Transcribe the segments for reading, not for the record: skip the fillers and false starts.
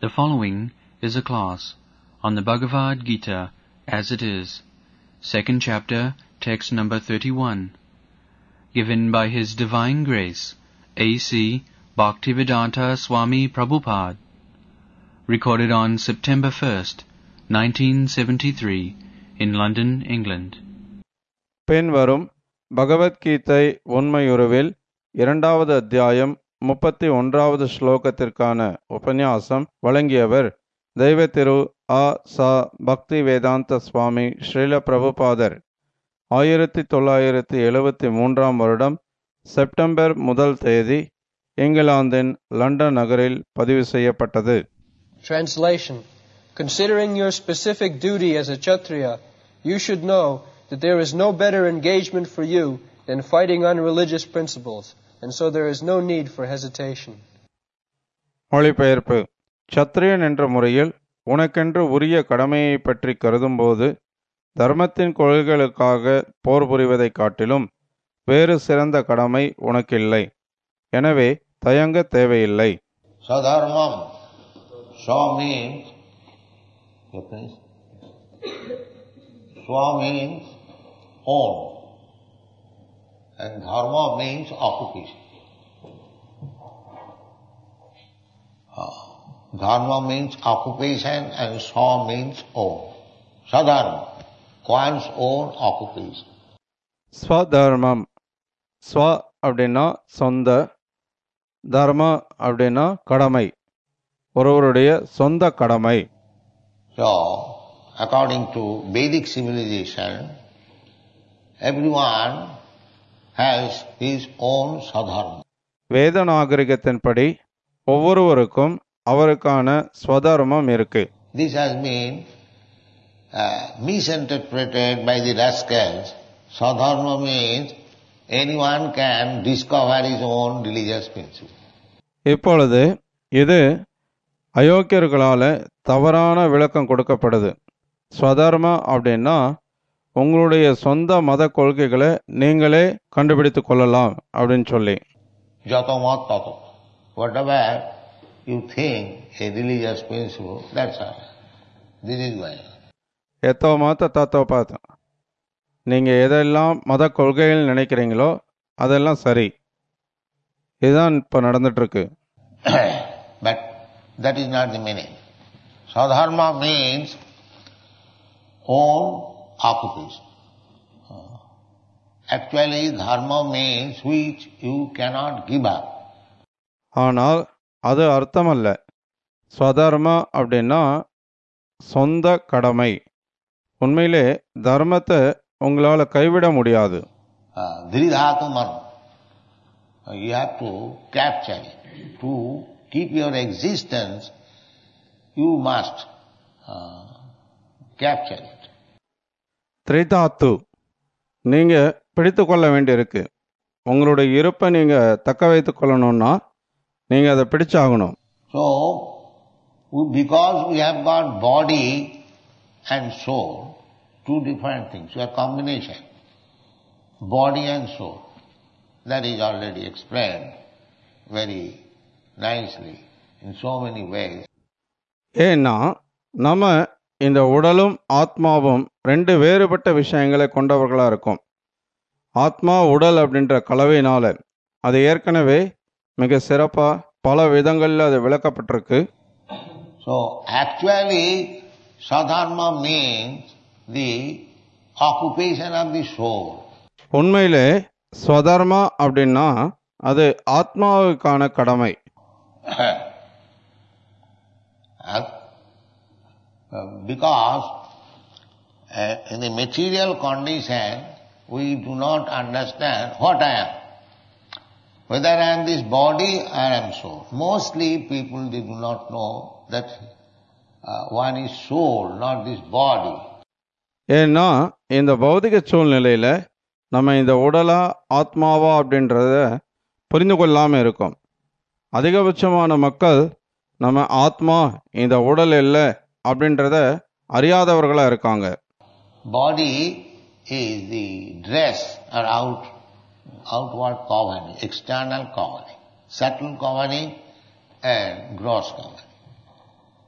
The following is a class on the Bhagavad Gita as it is, second chapter, text number 31, given by His Divine Grace, A.C. Bhaktivedanta Swami Prabhupada, recorded on September 1st, 1973, in London, England. பின்வரும் பகவத்கீதை உண்மையுருவில் 2வது அத்தியாயம் 31வது ஸ்லோகத்திற்கான உபன்யாசம் வழங்கியவர் தெய்வ திரு ஆ. ச. பக்திவேதாந்த சுவாமி ஸ்ரீல பிரபுபாதர். 1973 வருடம் September 1 தேதி இங்கிலாந்தின் லண்டன் நகரில் பதிவு செய்யப்பட்டது. Translation. Considering your specific duty as a Kshatriya, you should know that there is no better engagement for you than fighting on religious principles, and so there is no need for hesitation. மொழிபெயர்ப்பு. சத்திரியன் என்ற முறையில் உனக்கென்று உரிய கடமையை பற்றி கருதும்போது தர்மத்தின் கொள்கைகளுக்காக போர் புரிவதைக் காட்டிலும் வேறு சிறந்த கடமை உனக்கில்லை. எனவே தயங்க தேவையில்லை. Sadharmam. Swa means own, and dharma means occupation. Dharma means occupation and swa means own. Sadharma, one's own occupation. ஸ்வதர்மம். ஸ்வ அப்படின்னா சொந்த, தர்ம அப்படின்னா கடமை, ஒருவருடைய சொந்த கடமை. So, according to Vedic civilization, everyone has his own sadharma. வேத நாகரிகத்தின்படி ஒவ்வொருவருக்கும் அவருக்கான ஸ்வதர்மம் இருக்கு. This has been misinterpreted by the rascals. Sadharma means anyone can discover his own religious principle. இப்பொழுது இது அயோக்கியர்களால தவறான விளக்கம் கொடுக்கப்படுது. ஸ்வதர்ம அப்படின்னா உங்களுடைய சொந்த மத கொள்கைகளை நீங்களே கண்டுபிடித்து கொள்ளலாம் அப்படின்னு சொல்லி. Jatamat tato. Whatever you think a religious principle, that's all. This is why. எத்தோ மாத்த தத்தோ பார்த்த, நீங்கள் எதெல்லாம் மத கொள்கைகள் நினைக்கிறீங்களோ அதெல்லாம் சரி. இதுதான் இப்போ நடந்துட்டுருக்கு. But that is not the meaning. Sadharma means own occupation. Actually, dharma means which you cannot give up. ஆனால் அது அர்த்தமல்ல. ஸ்வதர்ம அப்படின்னா சொந்த கடமை. உண்மையிலே தர்மத்தை உங்களால் கைவிட முடியாது. Dhiridhatu manam. You have to capture it. To keep your existence, you must capture it. திரிதாத்து, நீங்கள் பிடித்து கொள்ள வேண்டியிருக்கு. உங்களுடைய இருப்பை நீங்கள் தக்க வைத்து கொள்ளணும்னா நீங்கள் அதை பிடிச்சாகணும். So, because we have got body and soul, two different things, a combination, body and soul, that is already explained very nicely in so many ways. ஏன்னா நம்ம இந்த உடலும் ஆத்மாவும் ரெண்டு வேறுபட்ட விஷயங்களை கொண்டவர்களாக இருக்கும். ஆத்மா உடல் அப்படின்ற கலவையினால அது ஏற்கனவே மிக சிறப்பாக பல விதங்களில் அது விளக்கப்பட்டிருக்கு. So actually sadharma means the occupation of the soul. உண்மையிலே ஸ்வதர்மா அப்படின்னா அது ஆத்மாவுக்கான கடமை. Because in the material condition we do not understand what I am. Whether I am this body or I am soul. Mostly people, they do not know that one is soul, not this body. ஏன்னா இந்த பௌதிக சூழ்நிலையில் நம்ம இந்த உடலா ஆத்மாவா அப்படின்றத புரிந்து கொள்ளாமல் இருக்கோம். அதிகபட்சமான மக்கள் நம்ம ஆத்மா இந்த உடல் இல்லை அப்படின்றத அறியாதவர்களாக இருக்காங்க. Body is the dress or outward covering, external covering, subtle covering and gross covering.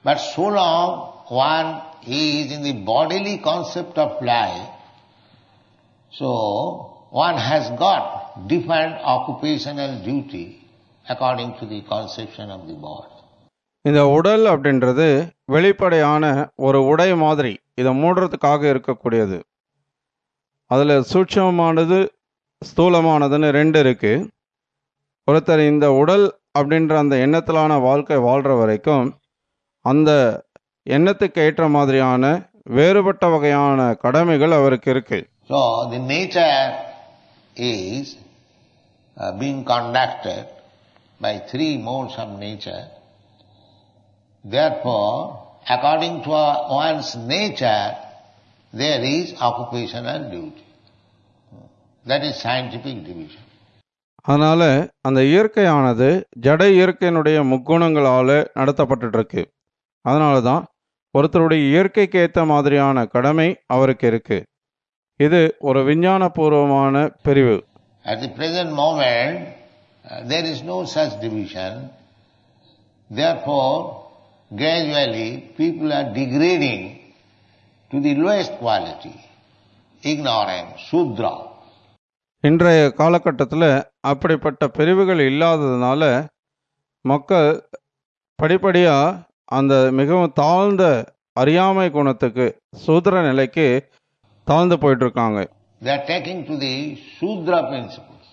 But so long one is in the bodily concept of life, so one has got different occupational duty according to the conception of the body. இந்த உடல் அப்படின்றது வெளிப்படையான ஒரு உடை மாதிரி இதை மூடுறதுக்காக இருக்கக்கூடியது. அதில் சூட்சமானது ஸ்தூலமானதுன்னு ரெண்டு இருக்கு. ஒருத்தர் இந்த உடல் அப்படின்ற அந்த எண்ணத்திலான வாழ்க்கை வாழ்கிற வரைக்கும் அந்த எண்ணத்துக்கு ஏற்ற மாதிரியான வேறுபட்ட வகையான கடமைகள் அவருக்கு இருக்கு. So the nature is being conducted by three modes of nature. Therefore, according to one's nature, there is occupational duty. That is scientific division. அதனால அந்த இயற்கையானது ஜட இயற்கையினுடைய முக்குணங்களால் நடத்தப்பட்டு இருக்கு. அதனால தான் ஒருத்தருடைய இயற்கைக்கு ஏற்ற மாதிரியான கடமை அவருக்கு இருக்கு. இது ஒரு விஞ்ஞானபூர்வமான பிரிவு. At the present moment, there is no such division. Therefore, gradually people are degrading to the lowest quality, ignorant, Shudra. இன்றைய காலகட்டத்தில் அப்படிப்பட்ட பிரிவுகள் இல்லாததுனால மக்கள் படிப்படியாக அந்த மிகவும் தாழ்ந்த அறியாமை குணத்துக்கு சூத்ர நிலைக்கு தாழ்ந்து போயிட்டு இருக்காங்க. They are taking to the Shudra principles.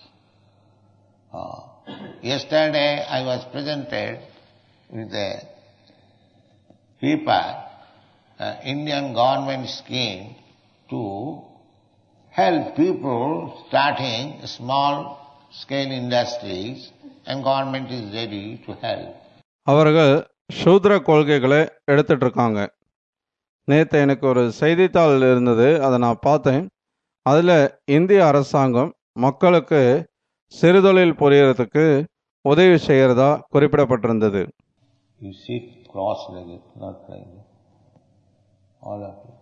Yesterday I was presented with a paper, Indian government scheme to help people starting small scale industries, and government is ready to help. அவர்கள் சூத்ர கொள்கைகளை எடுத்துட்டு இருக்காங்க. நேற்று எனக்கு ஒரு செய்தித்தாள் இருந்தது, அதை நான் பார்த்தேன். அதில் இந்திய அரசாங்கம் மக்களுக்கு சிறுதொழில் புரியறதுக்கு உதவி செய்கிறதா குறிப்பிடப்பட்டிருந்தது. You sit cross-legged, not like that. All of you.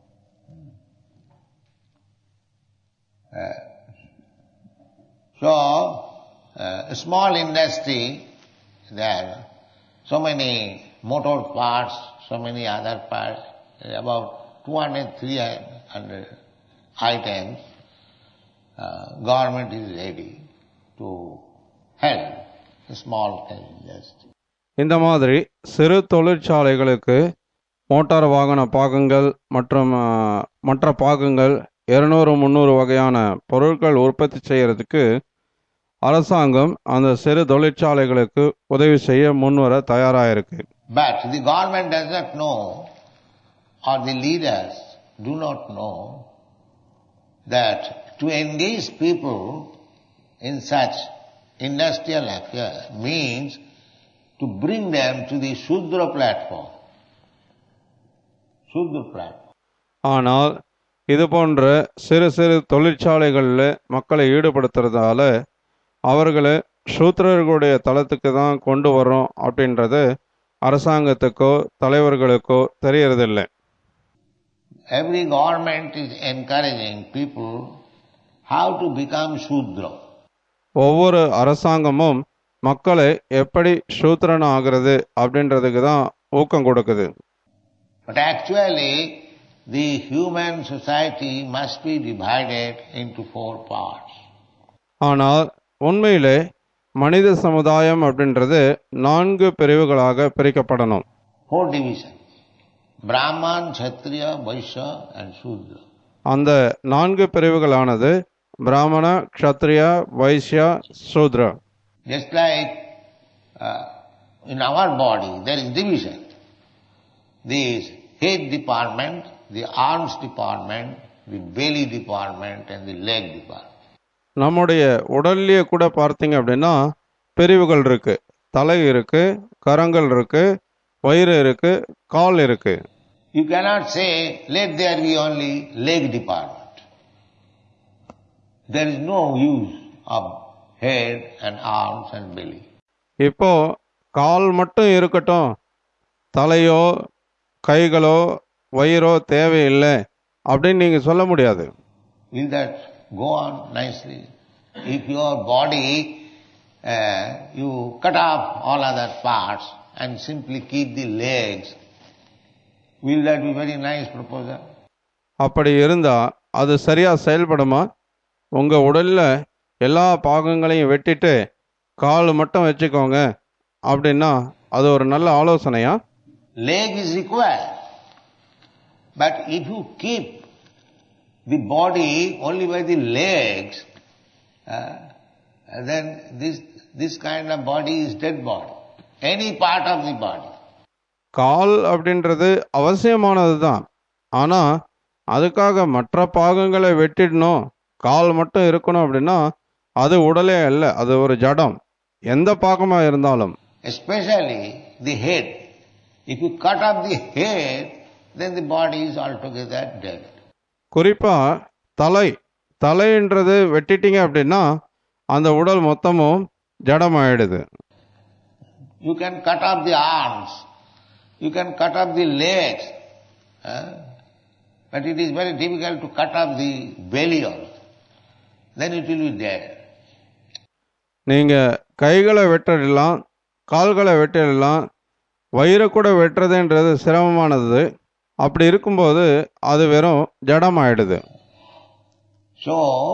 So, a small industry, there are so many motor parts, so many other parts, about 200-300 items. Government is ready to help a small industry. இந்த மாதிரி சிறு தொழிற்சாலைகளுக்கு motor வாகன பாகங்கள் மற்றும் மற்ற பாகங்கள் 200-300 வகையான பொருட்கள் உற்பத்தி செய்யறதுக்கு அரசாங்கம் அந்த சிறு தொழிற்சாலைகளுக்கு உதவி செய்ய முன்வர தயாராக இருக்கு. But the government does not know, or the leaders do not know, that to engage people in such industrial affair means to bring them to the Shudra platform. Shudra platform. ஆனால் இது போன்ற சிறு சிறு தொழிற்சாலைகளில் மக்களை ஈடுபடுத்துறதால அவர்களை சூத்திரர்களுடைய தளத்துக்கு தான் கொண்டு வர்றோம் அப்படின்றது அரசாங்கத்துக்கோ தலைவர்களுக்கோ தெரியறதில்லை. Every government is encouraging people how to become Shudra. ஒவ்வொரு அரசாங்கமும் மக்களை எப்படி சூத்திரன் ஆகிறது அப்படின்றதுக்கு தான் ஊக்கம் கொடுக்குது. But actually the human society must be divided into 4 parts. ஆனால் உண்மையிலே மனித சமுதாயம் அப்படின்றது 4 பிரிவுகளாக பிரிக்கப்படணும். 4 divisions: Brahman, Kshatriya, Vaishya and Shudra. அந்த 4 பிரிவுகளானது பிராமண, க்ஷத்ரியா, வைஷ்யா, சூத்ரா. Just like in our body there is division. This head department, the arms department, the belly department and the leg department. நம்முடைய உடல்லையே கூட பார்த்தீங்க அப்படின்னா பிரிவுகள் இருக்கு. தலை இருக்கு, கரங்கள் இருக்கு, வயிறு இருக்கு, கால் இருக்கு. You cannot say let there be only leg department. There is no use of head and arms and belly. இப்போ கால் மட்டும் இருக்கட்டும், தலையோ கைகளோ வயிறோ தேவையில்லை அப்படின்னு நீங்க சொல்ல முடியாது. Will that go on nicely? If your body, you cut off all other parts and simply keep the legs, will that be very nice proposal? அப்படி இருந்தா அது சரியா செயல்படுமா? உங்க உடல்ல எல்லா பாகங்களையும் வெட்டிட்டு கால் மட்டும் வச்சுக்கோங்க அப்படின்னா அது ஒரு நல்ல ஆலோசனையா? Leg is required. But if you keep the body only by the legs, then this kind of body is dead body. Any part of the body. கால் அப்படின்றது அவசியமானது தான். ஆனா அதுக்காக மற்ற பாகங்களை வெட்டிடணும், கால் மட்டும் இருக்கணும் அப்படின்னா அது உடலே அல்ல, அது ஒரு ஜடம். எந்த பாகமா இருந்தாலும். Especially the head. If you cut off the head, then the body is altogether dead. குறிப்பா தலைன்றது வெட்டிட்டீங்க அப்படின்னா அந்த உடல் மொத்தமும் ஜடமாயிடுது. You can cut off the arms, you can cut off the legs, but it is very difficult to cut off the belly also. Then it will be dead. நீங்க கைகளை வெட்டிடலாம், கால்களை வெட்டிடலாம், வயிறை கூட வெட்டுறதுன்றது சிரமமானது. அப்படி இருக்கும்போது அது வெறும் ஜடமாயிடுது. So,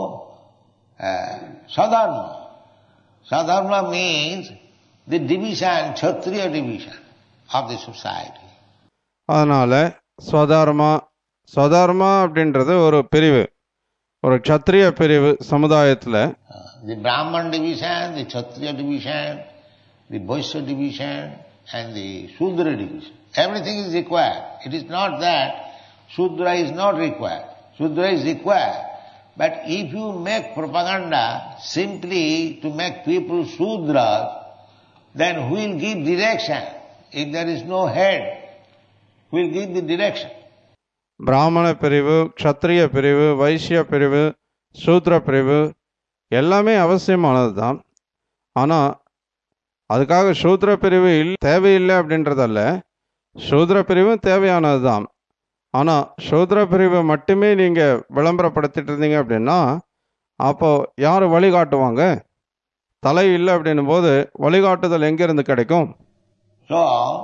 Sadharma means the division, Kshatriya division of the society. அதனால ஸ்வதர்மா அப்படின்றது ஒரு பிரிவு, ஒரு க்ஷத்ரிய பிரிவு சமுதாயத்தில். The Brahman division, the Kshatriya division, the Vaishya division and the Shudra division. Everything is required. It is not that Shudra is not required. Shudra is required. But if you make propaganda simply to make people Shudras, then who will give direction? If there is no head, who will give the direction? பிராமண பிரிவு, க்ஷத்ரிய பிரிவு, வைசிய பிரிவு, சூத்ர பிரிவு எல்லாமே அவசியமானது தான். ஆனால் அதுக்காக சூத்ர பிரிவு தேவையில்லை அப்படின்றதல்ல, சூத்ர பிரிவும் தேவையானது தான். ஆனால் சூத்ர பிரிவை மட்டுமே நீங்கள் விளம்பரப்படுத்திட்டு இருந்தீங்க அப்படின்னா அப்போ யார் வழிகாட்டுவாங்க? தலை இல்லை அப்படின்னும் போது வழிகாட்டுதல் எங்கிருந்து கிடைக்கும்? So,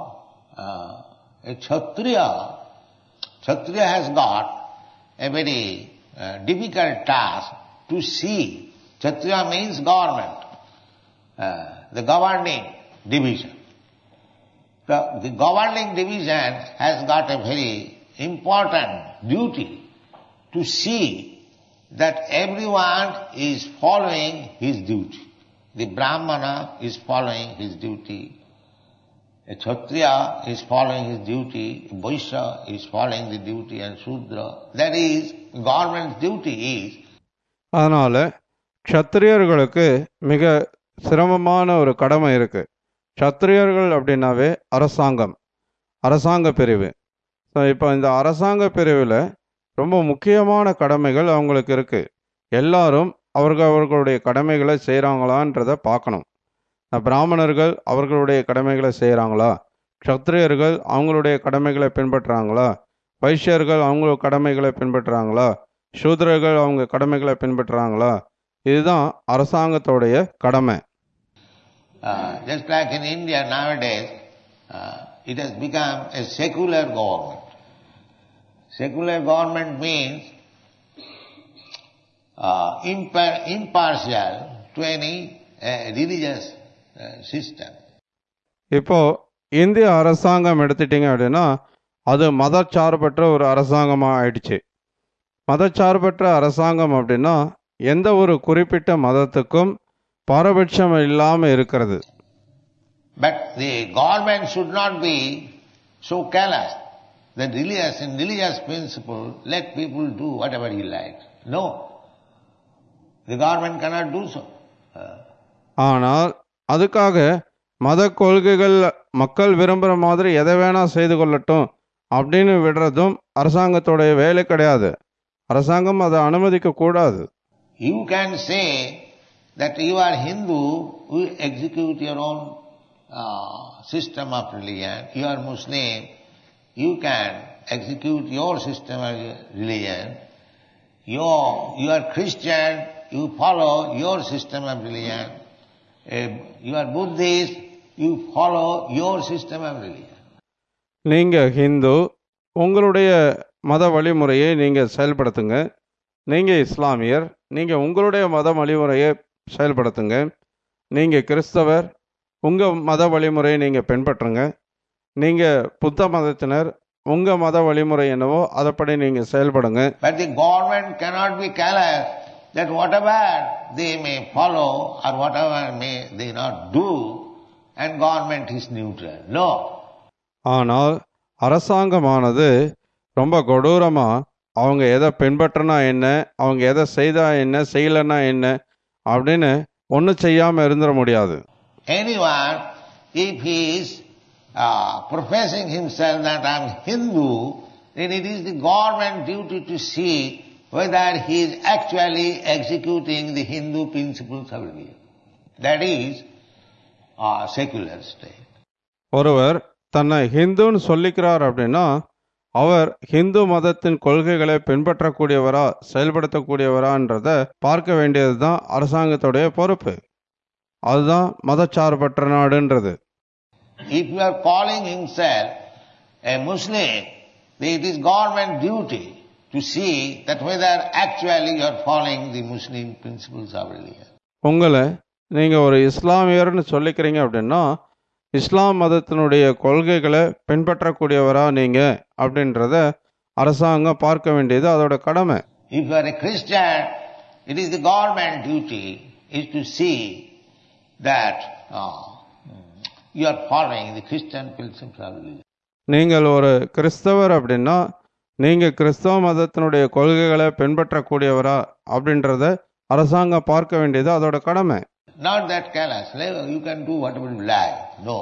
a Kshatriya has got a very difficult task to see. Kshatriya means government, the governing division. The governing division has got a very important duty to see that everyone is following his duty. The Brahmana is following his duty. A Kshatriya is following his duty. A Vaishya is following the duty, and Shudra. That is, government's duty is. அதனால க்ஷத்ரியர்களுக்கு மிக சிரமமான ஒரு கடமை இருக்கு. க்ஷத்ரியர்கள் அப்படின்னாவே அரசாங்க பிரிவு. So இப்போ இந்த அரசாங்க பிரிவில் ரொம்ப முக்கியமான கடமைகள் அவங்களுக்கு இருக்கு. எல்லாரும் அவர்களுடைய கடமைகளை செய்கிறாங்களான்றதை பார்க்கணும். பிராமணர்கள் அவர்களுடைய கடமைகளை செய்கிறாங்களா, க்ஷத்ரியர்கள் அவங்களுடைய கடமைகளை பின்பற்றுறாங்களா, வைஷ்யர்கள் அவங்க கடமைகளை பின்பற்றுறாங்களா, சூத்ரர்கள் அவங்க கடமைகளை பின்பற்றுறாங்களா, இதுதான் அரசாங்கத்தோடைய கடமை. Just like in India nowadays, it has become a secular government. Secular government means impartial to any religious system. இப்போ இந்திய அரசாங்கம் எடுத்துட்டீங்க அப்படின்னா அது மதச்சார்பற்ற ஒரு அரசாங்கமாக ஆயிடுச்சு. மதச்சார்பற்ற அரசாங்கம் அப்படின்னா எந்த ஒரு குறிப்பிட்ட மதத்துக்கும் பாரபட்சம் இல்லாமல் இருக்கிறது. But the government should not be so callous that in religious principle let people do whatever he likes. No, the government cannot do so. ஆனால் அதுக்காக மத கொள்கைகள் மக்கள் விரும்புகிற மாதிரி எதை வேணா செய்து கொள்ளட்டும் அப்படின்னு விடுறதும் அரசாங்கத்தோடைய வேலை கிடையாது. அரசாங்கம் அதை அனுமதிக்க கூடாது. You can say that you are Hindu, you execute your own system of religion. You are Muslim, you can execute your system of religion. You are Christian, you follow your system of religion. You are Buddhist, you follow your system of religion. நீங்கள் ஹிந்து, உங்களுடைய மத வழிமுறையை நீங்கள் செயல்படுத்துங்க. நீங்கள் இஸ்லாமியர், நீங்கள் உங்களுடைய மத வழிமுறையை செயல்படுத்துங்க. நீங்கள் கிறிஸ்தவர், உங்கள் மத வழிமுறையை நீங்கள் பின்பற்றுங்க. நீங்கள் புத்த மதத்தினர், உங்கள் மத வழிமுறை என்னவோ அதைப்படி நீங்கள் செயல்படுங்க. But the government cannot be careless that whatever they may follow or whatever may they not do, and government is neutral. No. ஆனால் அரசாங்கமானது ரொம்ப கொடூரமாக அவங்க எதை பின்பற்றினா என்ன, அவங்க எதை செய்தா என்ன, செய்யலைன்னா என்ன அப்படின்னு ஒன்றும் செய்யாமல் இருந்துட முடியாது. Anyone, if he is professing himself that I am Hindu, then it is the government duty to see whether he is actually executing the Hindu principles of religion. That is a secular state. ஒருவர் தன்னை ஹிந்துன்னு சொல்லிக்கிறார் அப்படின்னா அவர் ஹிந்து மதத்தின் கொள்கைகளை பின்பற்றக்கூடியவரா செயல்படுத்தக்கூடியவரான்றதை பார்க்க வேண்டியது தான் அரசாங்கத்துடைய பொறுப்பு. அதுதான் மதச்சார்பற்ற நாடுன்றது. If you are calling himself a Muslim, it is government duty to see that whether actually you are following the Muslim principles of religion. உங்களை நீங்கள் ஒரு இஸ்லாமியர்னு சொல்லிக்கிறீங்க அப்படின்னா இஸ்லாம் மதத்தினுடைய கொள்கைகளை பின்பற்றக்கூடியவரா நீங்கள் அப்படின்றத அரசாங்கம் பார்க்க வேண்டியது அதோட கடமை. If you are a Christian, it is the government duty is to see that you are following the Christian principles of religion. நீங்கள் ஒரு கிறிஸ்தவர் அப்படின்னா நீங்கள் கிறிஸ்தவ மதத்தினுடைய கொள்கைகளை பின்பற்றக்கூடியவரா அப்படின்றத அரசாங்கம் பார்க்க வேண்டியது அதோட கடமை. Not that careless, you can do whatever you like. No.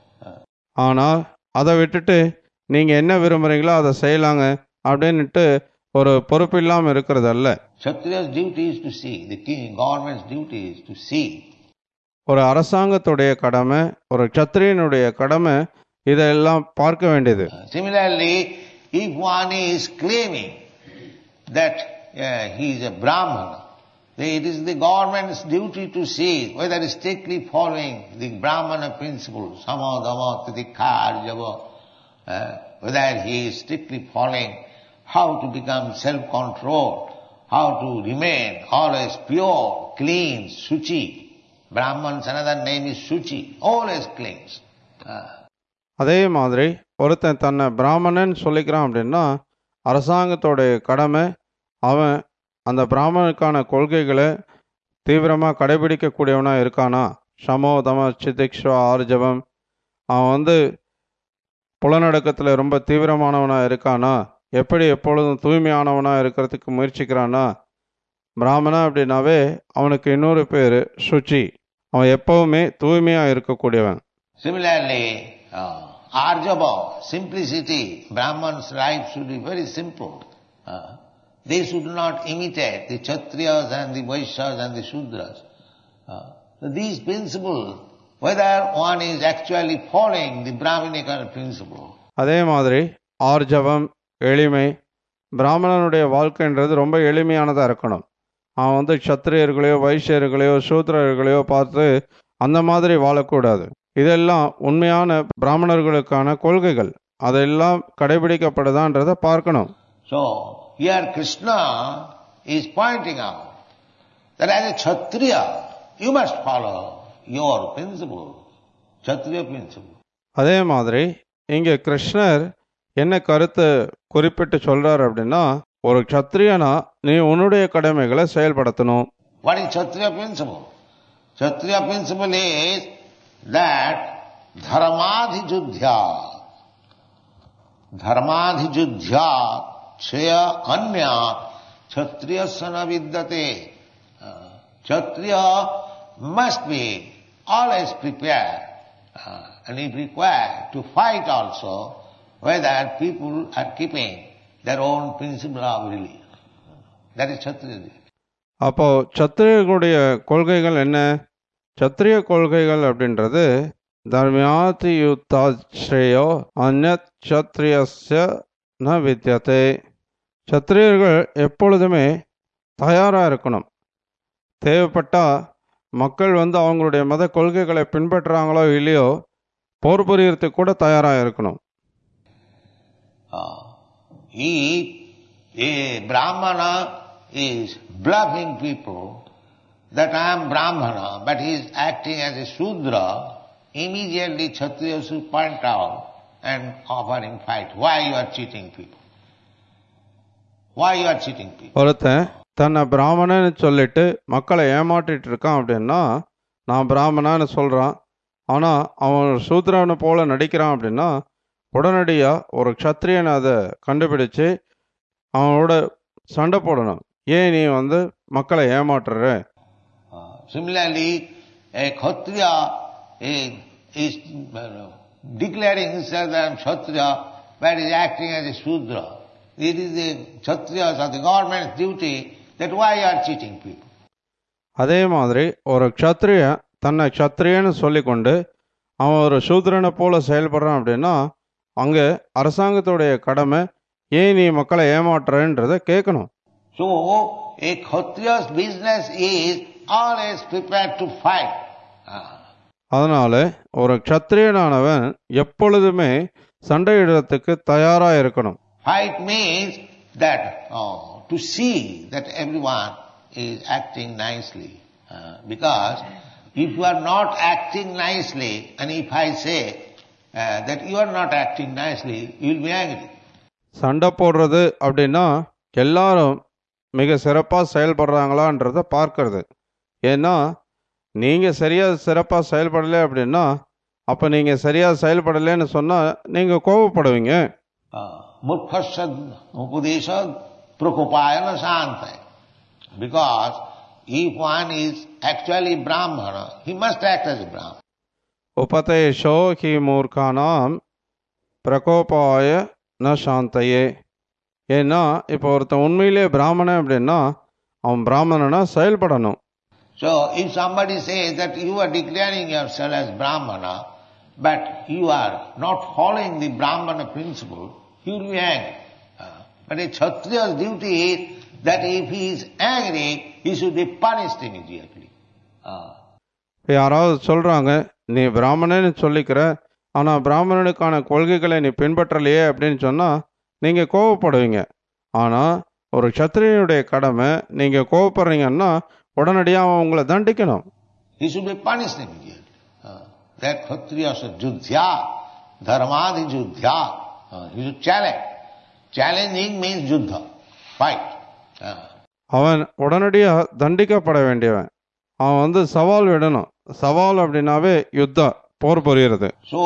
ஆனால் அதை விட்டுட்டு நீங்கள் என்ன விரும்புகிறீங்களோ அதை செய்யலாங்க அப்படின்ட்டு ஒரு பொறுப்பு இல்லாமல் இருக்கிறது அல்ல. Kshatriya's duty is to see, the king, government's duty is to see. ஒரு அரசாங்கத்துடைய கடமை, ஒரு க்ஷத்ரியனுடைய கடமை இதெல்லாம் பார்க்க வேண்டியது. Similarly, if one is claiming that he is a Brahmana, it is the government's duty to see whether he is strictly following the Brahmana principles, sama dhamma titikha arjava, whether he is strictly following how to become self-controlled, how to remain always pure, clean, suchi. Brahman's another name is suchi, always clean. அதே மாதிரி ஒருத்தன் தன்னை பிராமணன் சொல்லிக்கிறான் அப்படின்னா அரசாங்கத்தோடைய கடமை அவன் அந்த பிராமணனுக்கான கொள்கைகளை தீவிரமாக கடைபிடிக்கக்கூடியவனாக இருக்கானா, சமோ தம சிதிக்ஷா ஆர்ஜவம், அவன் புலநடக்கத்தில் ரொம்ப தீவிரமானவனாக இருக்கானா, எப்படி எப்பொழுதும் தூய்மையானவனாக இருக்கிறதுக்கு முயற்சிக்கிறானா. பிராமணா அப்படின்னாவே அவனுக்கு இன்னொரு பேர் சுச்சி, அவன் எப்பவுமே தூய்மையாக இருக்கக்கூடியவன். Similarly, Arjava, simplicity, Brahman's life should be very simple. They should not imitate the Kshatriyas and the Vaishyas and the Shudras. These principles, whether one is actually following the Brahminical principle. அதே மாதிரி ஆர்ஜவம், எளிமை, பிராமணனுடைய வாழ்க்கைன்றது ரொம்ப எளிமையானதாக இருக்கணும். அவன் க்ஷத்ரியர்களையோ வைஷ்யர்களையோ சூத்ரர்களையோ பார்த்து அந்த மாதிரி வாழக்கூடாது. இதெல்லாம் உண்மையான பிராமணர்களுக்கான கொள்கைகள், அதெல்லாம் கடைபிடிக்கப்படுதான்றதை பார்க்கணும். So here Krishna is pointing out that as a Kshatriya you must follow your principle, Kshatriya principle. அதே மாதிரி இங்கே கிருஷ்ணர் என்ன கருத்தை குறிப்பிட்டு சொல்றார் அப்படின்னா, ஒரு க்ஷத்ரியனா நீ உன்னுடைய கடமைகளை செயல்படுத்தணும். What is Kshatriya principle? Kshatriya principle is that dharmadhijudhya chaya anya kshatriyasana vidyate. Kshatriya must be always prepared and if required to fight also whether people are keeping their own principle of religion. That is Kshatriya. அப்போ சத்திரியர்களுடைய கொள்கைகள் என்ன? சத்திரிய கொள்கைகள் அப்படின்றது தர்மியாதி யுத்தாஸ்ரேயோ அந்நத் க்ஷத்ரியஸ்ய ந வித்யதே. சத்திரியர்கள் எப்பொழுதுமே தயாராக இருக்கணும். தேவைப்பட்டால் மக்கள் அவங்களுடைய மத கொள்கைகளை பின்பற்றுறாங்களோ இல்லையோ போர் புரியறதுக்கு கூட தயாராக இருக்கணும். If a Brahmana is bluffing people that I am Brahmana, but he is acting as a Shudra, immediately Kshatriya should point out and offer him fight. Why you are cheating people? Why you are cheating people? ஒருத்தன் தன்னை பிராமணன்னு சொல்லிட்டு மக்களை ஏமாற்றிட்டு இருக்கான் அப்படின்னா, நான் பிராமணன்னு சொல்கிறான், ஆனால் அவன் சூத்ரனை போல நடிக்கிறான் அப்படின்னா, உடனடியாக ஒரு க்ஷத்ரியன் அதை கண்டுபிடிச்சு அவனோட சண்டை போடணும். ஏன் நீ மக்களை ஏமாற்றுற? Similarly, a Kshatriya is declaring himself that I am Kshatriya, but is acting as a Shudra. It is the Kshatriyas or the government's duty that why you are cheating people. அதே மாதிரி ஒரு க்ஷத்ரியன் தன்னை க்ஷத்ரியன்னு சொல்லிக்கொண்டு அவன் ஒரு சூத்ரனை போல செயல்படுறான் அப்படின்னா, அங்கே அரசாங்கத்துடைய கடமை ஏன் நீ மக்களை ஏமாற்றுறன்றதை கேட்கணும். So a Kshatriya's business is always prepared to fight. அதனால ஒரு க்ஷத்ரியனானவன் எப்பொழுதுமே சண்டையிடுறதுக்கு தயாராக இருக்கணும். Fight means that to see that everyone is acting nicely. Because if you are not acting nicely, and if I say that you are not acting nicely, you will be angry. சண்டை போடுறது அப்படின்னா எல்லாரும் மிக சிறப்பாக செயல்படுறாங்களான்றதை பார்க்கறது. ஏன்னா நீங்கள் சரியாக சிறப்பாக செயல்படலை அப்படின்னா, அப்போ நீங்கள் சரியாக செயல்படலைன்னு சொன்னால் நீங்கள் கோபப்படுவீங்க. Murkhasya upadesha prakopayana santa. Because if one is actually Brahmana, he must act as a Brahmana. உபதேஷோ ஹி மூர்க்கானாம் பிரகோபாய ந சாந்தையே. ஏன்னா இப்போ ஒருத்தன் உண்மையிலே பிராமணன் அப்படின்னா அவன் பிராமணனா செயல்படணும். So if somebody says that you are declaring yourself as Brahmana, but you are not following the Brahmana principle, he will be angry. But a Kshatriya's duty is that if he is angry, he should be punished immediately. யாராவது சொல்றாங்க, நீ பிராமணன்னு சொல்லிக்கிற, ஆனால் பிராமணனுக்கான கொள்கைகளை நீ பின்பற்றலையே அப்படின்னு சொன்னால் நீங்கள் கோவப்படுவீங்க. ஆனால் ஒரு க்ஷத்ரியனுடைய கடமை, நீங்கள் கோவப்படுறீங்கன்னா உடனடியாக அவன் உங்களை தண்டிக்கணும். He should be punished immediately. That Kshatriya should judhya, dharmadhi judhya. He should challenge. Challenging means juddha, fight. அவன் உடனடியாக தண்டிக்கப்பட வேண்டியவன். அவன் சவால் விடணும். சவால் அப்படின்னாவே யுத்தம், போர் புரிகிறது. So,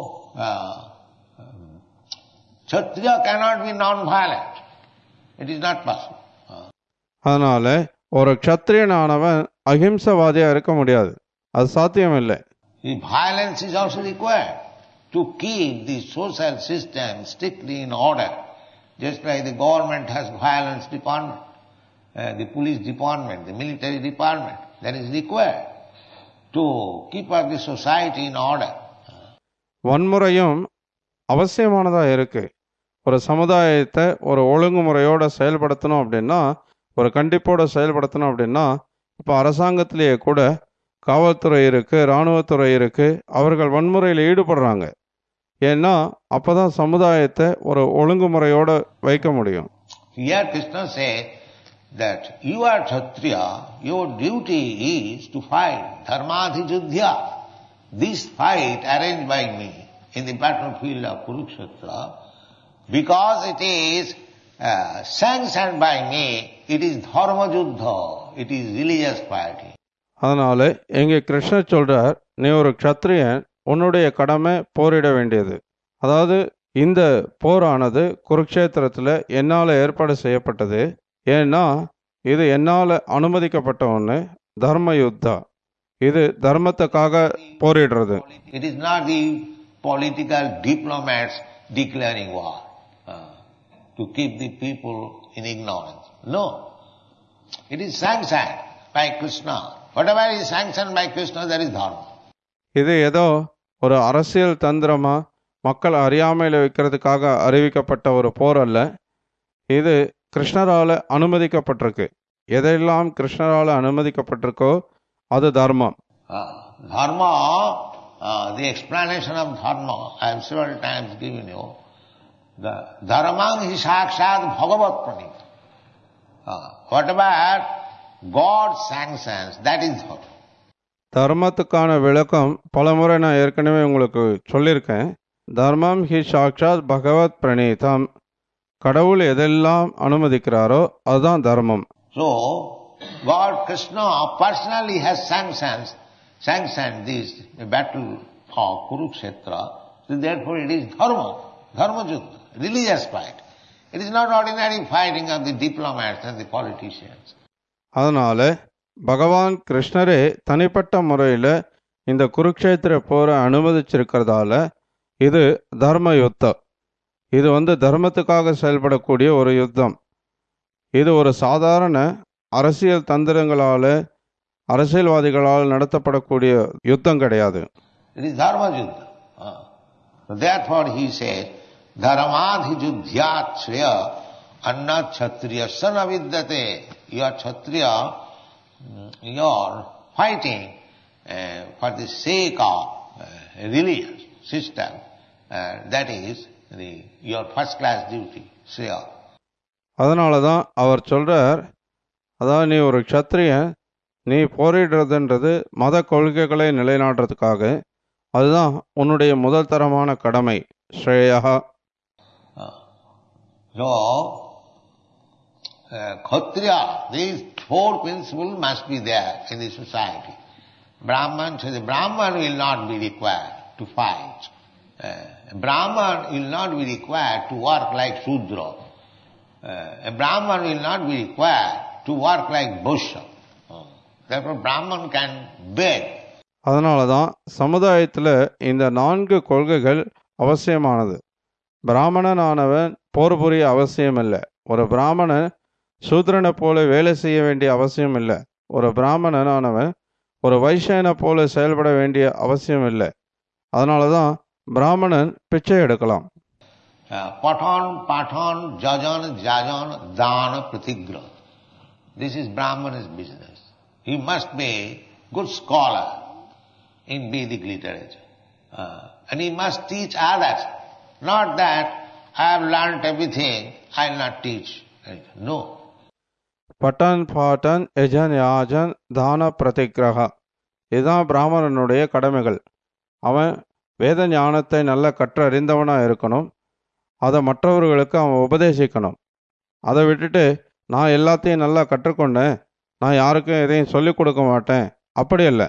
Kshatriya cannot be non-violent. It is not possible. அதனால ஒரு க்ஷத்ரியனானவன் அஹிம்சவாதியா இருக்க முடியாது, அது சாத்தியம் இல்லை. The violence is also required to keep the social system strictly in order. Just like the government has violence department, the police department, the military department, that is required to keep up the society in order. வன்முறையும் அவசியமானதா இருக்கு. ஒரு சமுதாயத்தை ஒரு ஒழுங்குமுறையோட செயல்படுத்தணும் அப்படின்னா, ஒரு கண்டிப்போட செயல்படுத்தணும் அப்படின்னா, இப்போ அரசாங்கத்திலேயே கூட காவல்துறை இருக்கு, இராணுவத்துறை இருக்கு. அவர்கள் வன்முறையில் ஈடுபடுறாங்க. ஏன்னா அப்பதான் சமுதாயத்தை ஒரு ஒழுங்குமுறையோட வைக்க முடியும். Here Krishna said that you are Kshatriya, your duty is to fight dharmadhi judhya. This fight arranged by me in the battlefield of Kurukshetra, because it is sanctioned by me, it is dharma juddha, it is religious fighting. அதனால எங்க கிருஷ்ணர் சொல்றார், நீ ஒரு க்ஷத்ரியன், உன்னுடைய கடமை போரிட வேண்டியது. அதாவது இந்த போரானது குருக்ஷேத்திரத்தில் என்னால் ஏற்பாடு செய்யப்பட்டது. ஏன்னா இது என்னால் அனுமதிக்கப்பட்ட ஒன்று, தர்ம யுத்தா. இது தர்மத்துக்காக போரிடுறது. It is not the political diplomats declaring war to keep the people in ignorance. No. It is sanctioned by Krishna. Whatever is sanctioned by Krishna, that is dharma. இது ஏதோ ஒரு அரசியல் தந்திரமா மக்கள் அறியாமையில் வைக்கிறதுக்காக அறிவிக்கப்பட்ட ஒரு போர் அல்ல. இது கிருஷ்ணரால் அனுமதிக்கப்பட்டிருக்கு. எதெல்லாம் கிருஷ்ணரால் அனுமதிக்கப்பட்டிருக்கோ அது தர்மம். Dharma, the explanation of dharma, I have several times given you. The dharmang hi sakshat bhagavat pranita. Whatever God sanctions, that is dharma. தர்மத்துக்கான விளக்கம் பலமுறை நான் ஏற்கனவே உங்களுக்கு சொல்லியிருக்கேன். தர்மம் ஹி சாக்ஷாத் பகவத் பிரணீதம். கடவுள் எதெல்லாம் அனுமதிக்கிறாரோ அதுதான் தர்மம். So, God Krishna personally has sanctioned this battle of Kurukshetra. So therefore it is dharma, dharma yuddha, religious fight. It is not ordinary fighting of the diplomats and the politicians. அதனால பகவான் கிருஷ்ணரே தனிப்பட்ட முறையில் இந்த குருக்ஷேத்திர போரை அனுமதிச்சிருக்கிறதால இது தர்ம யுத்தம். இது தர்மத்துக்காக செயல்படக்கூடிய ஒரு யுத்தம். இது ஒரு சாதாரண அரசியல் தந்திரங்களால் அரசியல்வாதிகளால் நடத்தப்படக்கூடிய யுத்தம் கிடையாது. It is dharma yuddha. So therefore he says, dharmadhi juddhyat shreya anna kshatriya sanavidyate. You are kshatriya, you are fighting for the sake of religious system. That is your first class duty, shreya. அதனால தான் அவர் சொல்றார், அதாவது நீ ஒரு க்ஷத்ரியன், நீ போரிடுறதுன்றது மத கொள்கைகளை நிலைநாட்டுறதுக்காக, அதுதான் உன்னுடைய முதல் தரமான கடமை. Shreya. So, Kshatriya, these four principles must be there in the society. Brahman will not be required to fight. Brahman will not be required to work like Shudra. A Brahman will not be required to work like Vaishya. Therefore, Brahman can beg. அதனால தான் சமுதாயத்தில் இந்த 4 கொள்கைகள் அவசியமானது. பிராமணனானவன் போர் புரிய அவசியம் இல்லை. ஒரு பிராமணன் சூத்ரனை போல வேலை செய்ய வேண்டிய அவசியம் இல்லை. ஒரு பிராமணனானவன் ஒரு வைஷ்யனை போல செயல்பட வேண்டிய அவசியம் இல்லை. அதனால தான் பிராமணன் பிச்சை எடுக்கலாம். Pathan, jajan, dana, pratigra. This is Brahman's business. He must be good scholar in Vedic literature. And he must teach others. Not that I have learnt everything, I will not teach. No. பட்டன் பாட்டன் யஜன் யாஜன் தான பிரதிகிரகா, இதுதான் பிராமணனுடைய கடமைகள். அவன் வேத ஞானத்தை நல்லா கற்றறிந்தவனாக இருக்கணும். அதை மற்றவர்களுக்கு அவன் உபதேசிக்கணும். அதை விட்டுட்டு நான் எல்லாத்தையும் நல்லா கற்றுக்கொண்டேன், நான் யாருக்கும் எதையும் சொல்லிக் கொடுக்க மாட்டேன், அப்படி இல்லை.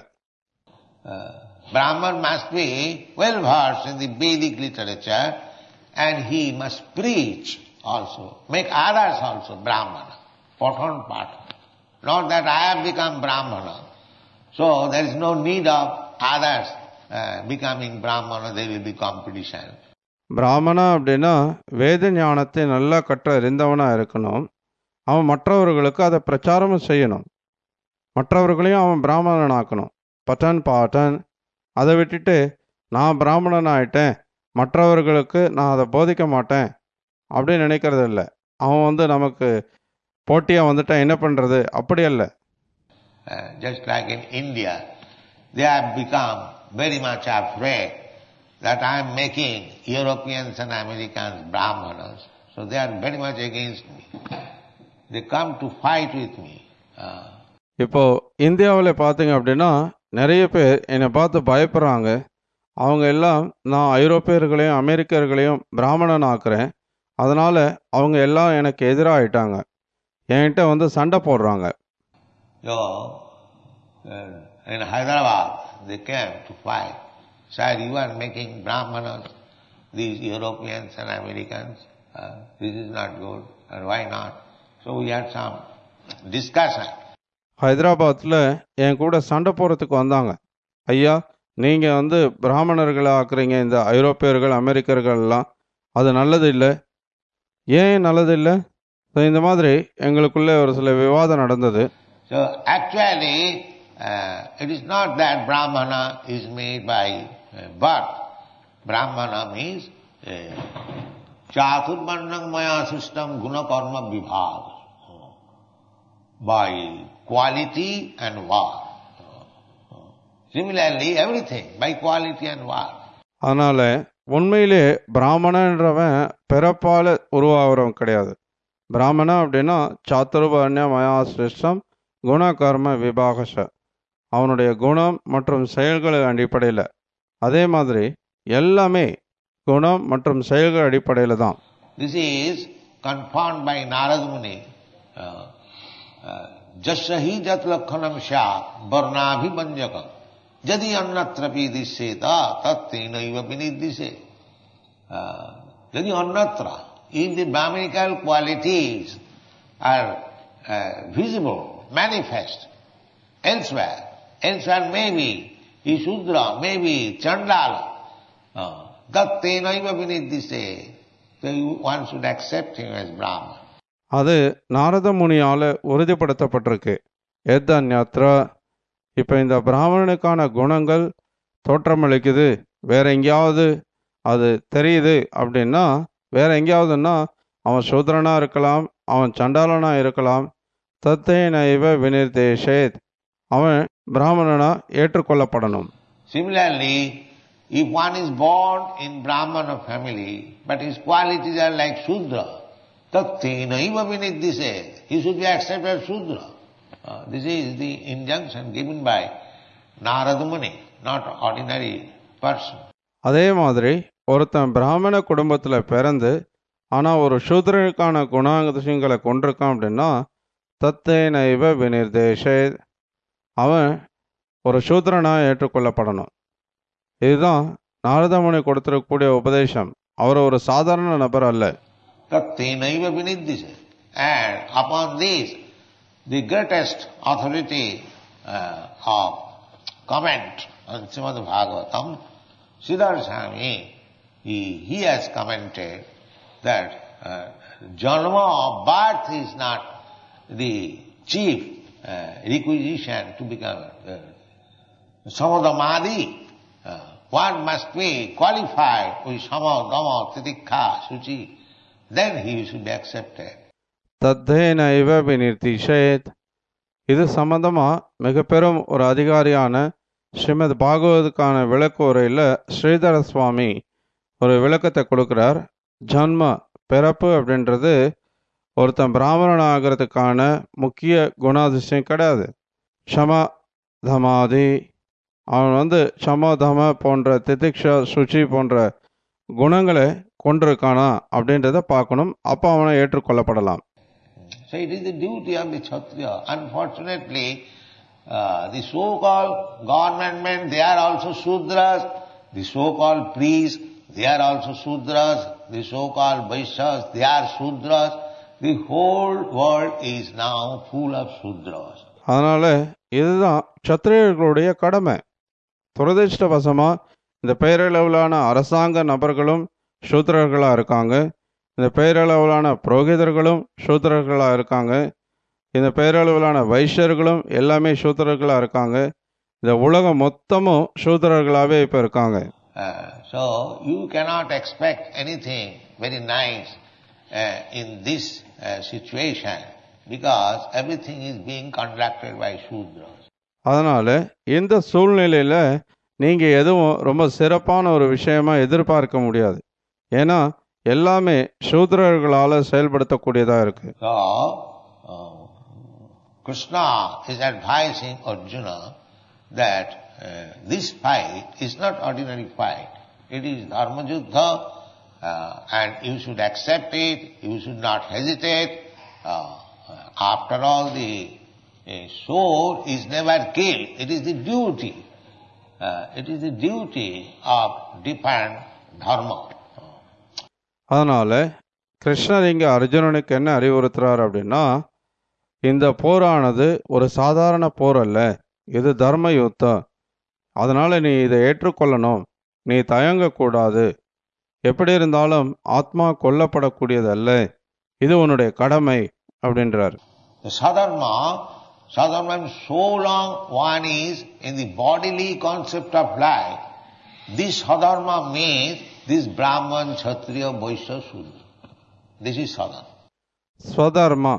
Brahman must be well versed in the Vedic literature and he must preach also, make others also Brahmana. Pathan. Not that I have become Brahmana, so there is no need of others becoming Brahmana, there will be competition. பிராமணா அப்படின்னா வேத ஞானத்தை நல்லா கற்ற அறிந்தவனாக இருக்கணும். அவன் மற்றவர்களுக்கு அதை பிரச்சாரமும் செய்யணும், மற்றவர்களையும் அவன் பிராமணன் ஆக்கணும். பட்டன் பாட்டன். அதை விட்டுட்டு நான் பிராமணன் ஆயிட்டேன், மற்றவர்களுக்கு நான் அதை போதிக்க மாட்டேன் அப்படின்னு நினைக்கிறது இல்லை. அவன் நமக்கு போட்டியாக வந்துட்டா என்ன பண்ணுறது, அப்படி அல்ல. Just like in India, they have become very much afraid that I am making Europeans and Americans Brahmanas. So they are very much against me. They come to fight with me. இப்போ இந்தியாவில் பார்த்தீங்க அப்படின்னா நிறைய பேர் என்னை பார்த்து பயப்படுறாங்க. அவங்க எல்லாம் நான் ஐரோப்பியர்களையும் அமெரிக்கர்களையும் பிராமணன் ஆக்குறேன், அதனால அவங்க எல்லாம் எனக்கு எதிராகிட்டாங்க, என்கிட்ட சண்டை போடுறாங்க. So, in Hyderabad, they came to fight. Sir, you are making Brahmanas, these Europeans and Americans. This is not good, and why not? So we had some discussion. ஹைதராபாத்தில் என் கூட சண்டை போடுறதுக்கு வந்தாங்க. ஐயா, நீங்கள் பிராமணர்களை ஆக்குறீங்க, இந்த ஐரோப்பியர்கள் அமெரிக்கர்கள்லாம், அது நல்லது இல்லை, ஏன் நல்லது இல்லை? இந்த மாதிரி எங்களுக்குள்ளே ஒரு சில விவாதம் நடந்தது. So actually, it is not that Brahmana is made by birth. Brahmana means Chaturvarnam maya system guna karma vibhag, by quality and work. Similarly, everything by quality and work. அதனால உண்மையிலே பிராமணன்றவன் பிறப்பால உருவாகிறவன் கிடையாது. பிராமணன் அப்படின்னா சாத்துர்வர்ணிய மயா சிருஷ்டம் குண கர்ம விபாகஷ, அவனுடைய குணம் மற்றும் செயல்கள் அடிப்படையில். அதே மாதிரி எல்லாமே குணம் மற்றும் செயல்கள் அடிப்படையில் தான். This is confirmed by Narada Muni. Jasyahi jat lakhanam syat varnabhimanjakam jadi annatrapi disyeta tattenaiva vinidise. Jadi annatra, if the Brahminical qualities are visible, manifest elsewhere maybe he Shudra, maybe Chandala, tattenaiva vinidise. So one should accept him as Brahman. அது நாரத முனியால் உறுதிப்படுத்தப்பட்டிருக்கு. ஏத்தன்யாத்ரா, இப்போ இந்த பிராமணனுக்கான குணங்கள் தோற்றமளிக்குது, வேற எங்கேயாவது அது தெரியுது அப்படின்னா, வேற எங்கேயாவதுன்னா அவன் சூத்ரனாக இருக்கலாம், அவன் சண்டாளனாக இருக்கலாம். தத்தேனைவ வினிர்தேஷேத், அவன் பிராமணனா ஏற்றுக்கொள்ளப்படணும். Similarly, if one is born in Brahmana family, but his qualities are like Shudra, tattenaiva vinidise, he should be accepted as Shudra. This is the injunction given by Narada Muni, not ordinary person. அதே மாதிரி ஒருத்தன் பிராமண குடும்பத்தில் பிறந்து ஆனால் ஒரு சூத்ரனுக்கான குணாதிசயங்களை கொண்டிருக்கான் அப்படின்னா, தத்தேனைவ வினிர்தேஷே, அவன் ஒரு சூத்ரனாக ஏற்றுக்கொள்ளப்படணும். இதுதான் நாரதமுனி கொடுத்திருக்கக்கூடிய உபதேசம். அவர் ஒரு சாதாரண நபர் அல்ல. Tattenaiva vinidise. And upon this, the greatest authority of comment on Srimad Bhagavatam, Siddhartha Swami, he has commented that janma of birth is not the chief requisition to become samadhamadi. One must be qualified with samadhama, titikha, suci, then he should be accepted. தத்தேனைவ வினிர்திஷேத், இது சம்பந்தமாக மிக பெரும் ஒரு அதிகாரியான ஸ்ரீமத் பாகவதுக்கான விளக்க உரையில் ஸ்ரீதர சுவாமி ஒரு விளக்கத்தை கொடுக்குறார். ஜன்ம பிறப்பு அப்படின்றது ஒருத்தன் பிராமணன் ஆகிறதுக்கான முக்கிய குணாதிசயம் கிடையாது. ஷம தமாதி, அவன் சமதம போன்ற திதிக்ஷா சுச்சி போன்ற குணங்களை கொண்டிருக்கானா அப்படின்றத பார்க்கணும். அப்போ அவனை ஏற்றுக்கொள்ளப்படலாம். So it is the duty of the Kshatriya. Unfortunately, the so-called government men, they are also Shudras. The so-called priests, they are also Shudras. The so-called Vaishyas, they are Shudras. The whole world is now full of Shudras. அதனால இதுதான் க்ஷத்ரியர்களுடைய கடமை. துரதிர்ஷ்டவசமாக இந்த பெயரளவிலான அரசாங்க நபர்களும் சூத்திரர்களாக இருக்காங்க. இந்த பெயரளவிலான புரோகிதர்களும் சூத்திரர்களாக இருக்காங்க. இந்த பெயரளவிலான வைஷ்யர்களும் எல்லாமே சூத்திரர்களாக இருக்காங்க. இந்த உலகம் மொத்தமும் சூத்திரர்களாகவே இப்போ இருக்காங்க. So you cannot expect anything very nice in this situation because everything is being conducted by Shudras. அதனால இந்த சூழ்நிலையில் நீங்கள் எதுவும் ரொம்ப சிறப்பான ஒரு விஷயமா எதிர்பார்க்க முடியாது. ஏன்னா எல்லாமே சூத்திரர்களால் செயல்படுத்தக்கூடியதாக இருக்கு. So Krishna is advising Arjuna that this fight is not ordinary fight. It is dharma yuddha and you should accept it, you should not hesitate. After all, the soul is never killed. It is the duty. It is the duty of different dharma. அதனால் கிருஷ்ணர் இங்கே அர்ஜுனனுக்கு என்ன அறிவுறுத்துறார் அப்படின்னா, இந்த போரானது ஒரு சாதாரண போர் அல்ல, இது தர்ம யுத்தம். அதனால் நீ இதை ஏற்றுக்கொள்ளணும், நீ தயங்கக்கூடாது. எப்படி இருந்தாலும் ஆத்மா கொல்லப்படக்கூடியது அல்ல, இது உன்னுடைய கடமை அப்படின்றார். Sadharma, so long one is in the bodily concept of life, this sadharma means this Brahman, Kshatriya, Vaishya, Shudra. This is sadharma.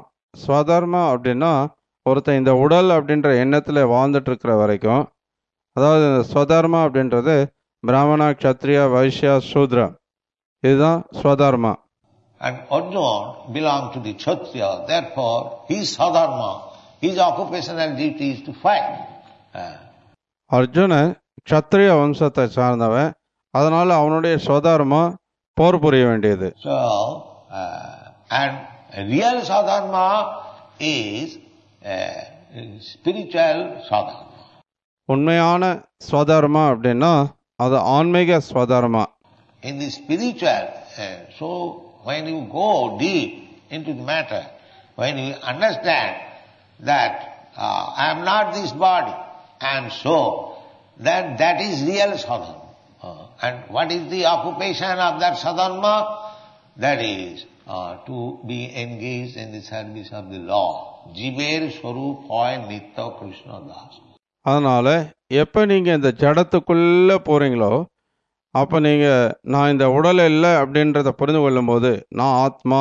Swadharma அப்படின்னா ஒருத்தன் இந்த உடல் அப்படின்ற எண்ணத்தில் வாழ்ந்துட்டு இருக்கிற வரைக்கும் அதாவது ஸ்வதர்மா அப்படின்றது பிராமணா, க்ஷத்ரியா, வைஷ்யா, சூத்ரா, இதுதான் swadharma. And Arjuna belonged to the Kshatriya, therefore his sadharma, his occupational duty is to fight. Arjunan Kshatriya வம்சத்தை சார்ந்தவன், அதனால அவனுடைய ஸ்வதர்மா போர் புரிய வேண்டியது. So, and real sadharma is spiritual sadharma. உண்மையான ஸ்வதர்மா அப்படின்னா அது ஆன்மீக swadharma. In the spiritual, so when you go deep into the matter, when you understand that I am not this body, I am soul, then that is real sadharma. And what is the occupation of that sadharma? That is to be engaged in the service of the Lord. Jiver Swarup Hoy Nitya Krishna Das. அதனால எப்போ நீங்கள் இந்த ஜடத்துக்குள்ள போறீங்களோ அப்போ நீங்கள் நான் இந்த உடல் இல்லை அப்படின்றத புரிந்து கொள்ளும்போது நான் ஆத்மா,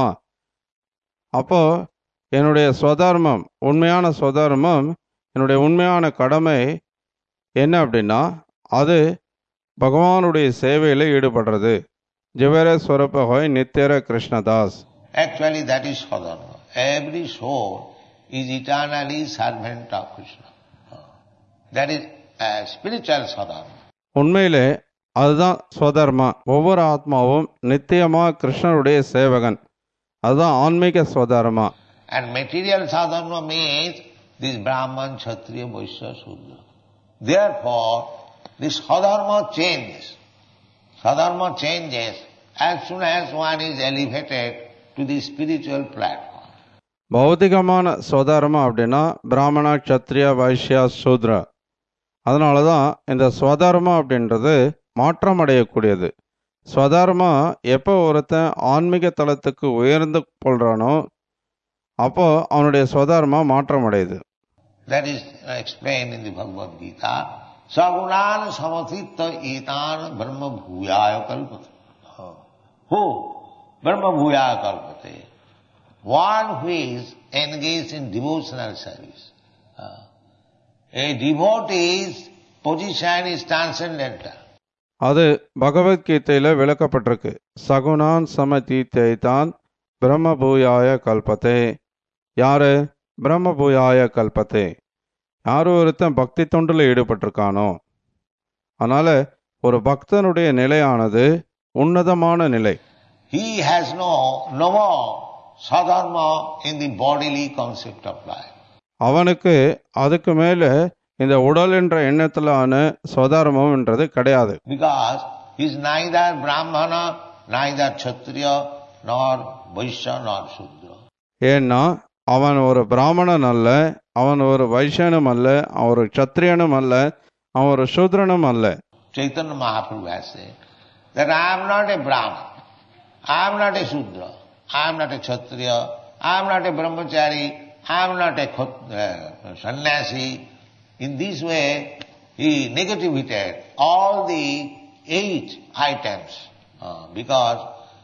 அப்போ என்னுடைய ஸ்வதர்மம், உண்மையான ஸ்வதர்மம், என்னுடைய உண்மையான கடமை என்ன அப்படின்னா அது பகவானுடைய சேவையில் ஈடுபடுறது. ஜிவர ஸ்வரூப ஹோய் நித்தியர Krishnadas. Actually that is sadharma. Every soul is eternally servant of Krishna. That is spiritual sadharma. உண்மையிலே அதுதான் ஸ்வதர்மா. ஒவ்வொரு ஆத்மாவும் நித்தியமா கிருஷ்ணருடைய சேவகன், அதுதான் ஆன்மீக swadharma. And material sadharma means this Brahman, Kshatriya, Vaishya, Sudra. Therefore, this sadharma changes. Sadharma changes as soon as one is elevated to the spiritual platform. பௌதிகமான swadharma அப்படின்னா பிராமணா, க்ஷத்ரியா, வைஷ்யா, சூத்ரா. அதனால தான் இந்த ஸ்வதர்மா அப்படின்றது மாற்றம் அடையக்கூடியது. ஸ்வதர்மா எப்போ ஒருத்தன் ஆன்மீக தளத்துக்கு உயர்ந்து கொள்றானோ அப்போ அவனுடைய ஸ்வதர்மா மாற்றம் அடையுது. That is explained in the Bhagavad Gita. Sagunan samathitta etan brahma bhuyaya kalpate. Who? Brahma bhuyaya kalpate. One who is engaged in devotional service. A devotee's position is transcendental. அது பகவத்கீதையில விளக்கப்பட்டிருக்கு. சகுணான் சமதீத்தான் பிரம்மபூயாய கல்பத்தே. யாரு? பிரம்மபூயாய கல்பத்தே. யார் ஒருத்தன் பக்தி தொண்டில் ஈடுபட்டிருக்கானோ. அதனால ஒரு பக்தனுடைய நிலையானது உன்னதமான நிலை. He has no more sadharma in the bodily concept of life. அவனுக்கு அதுக்கு மேல இந்த உடல் என்ற எண்ணத்திலான ஸ்வதர்மம்ன்றது கிடையாது. Because he is neither Brahmana, neither Kshatriya, nor Vaishya, nor Sudra. ஏன்னா அவன் ஒரு பிராமணன் அல்ல, அவன் ஒரு வைஷ்யனும் அல்ல, அவன் ஒரு க்ஷத்ரியனும் அல்ல, அவன் ஒரு சூத்ரனும் அல்ல. Chaitanya Mahaprabhu has said that I am not a Brahman, I am not a Sudra, I am not a Kshatriya, I am not a Brahmachari, I am not a sannyasi. In this way, he negativated all the 8 items because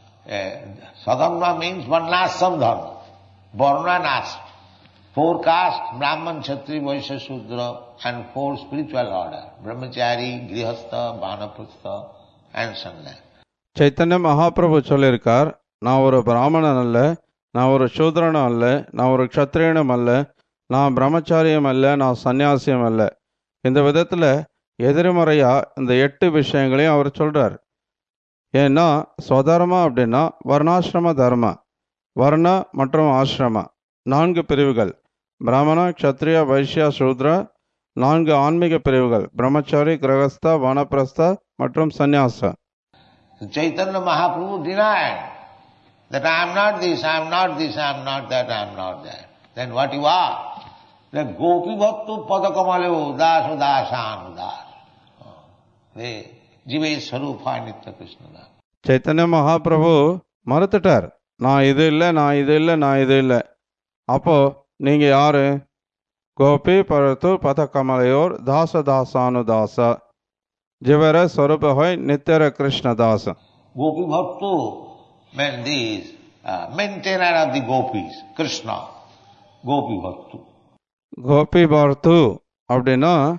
sadharma means varnashram dharma, varna and ashram. 4 castes, Brahman, Kshatriya, Vaishya, Sudra, and 4 spiritual order, Brahmachari, Grihastha, Vanaprastha, and sannyasi. Chaitanya Mahaprabhu சொல்லியிருக்கார், நான் ஒரு பிராமணன் அல்ல, நான் ஒரு சூத்ரனும் அல்ல, நான் ஒரு க்ஷத்ரியனும் அல்ல, நான் பிரம்மச்சாரியம் அல்ல, நான் சன்னியாசியம் அல்ல. இந்த விதத்தில் எதிர்மறையா இந்த 8 விஷயங்களையும் அவர் சொல்றார். ஏன்னா ஸ்வதர்மா அப்படின்னா வர்ணாசிரம தர்மா, வர்ண மற்றும் ஆசிரம 4 பிரிவுகள், பிராமணா, க்ஷத்ரியா, வைஷ்யா, சூத்ரா. 4 ஆன்மீக பிரிவுகள், பிரம்மச்சாரி, கிரகஸ்தா, வானப்பிரஸ்தா மற்றும் சந்நியாசா. Chaitanya Mahaprabhu denied that I am not this, I am not this, I am not that, I am not that. Then what you are? The Gopi Bhattu Padakamale Dasu Dasanu Das. The Jive Swarupa Nitya Krishna Das. Chaitanya Mahaprabhu மறுத்துட்டார், நான் இது இல்லை, நான் இது இல்லை, நான் இது இல்லை. அப்போ நீங்க யாரு? கோபி பரத்து பதகமலையோர் தாச தாசானு தாச ஜிவர ஸ்வரூப ஹோய் நித்தியர Krishnadasa. Gopi Bhattu meant this maintainer of the gopis, Krishna, Gopi Bhattu. Gopi Bharath அப்படின்னா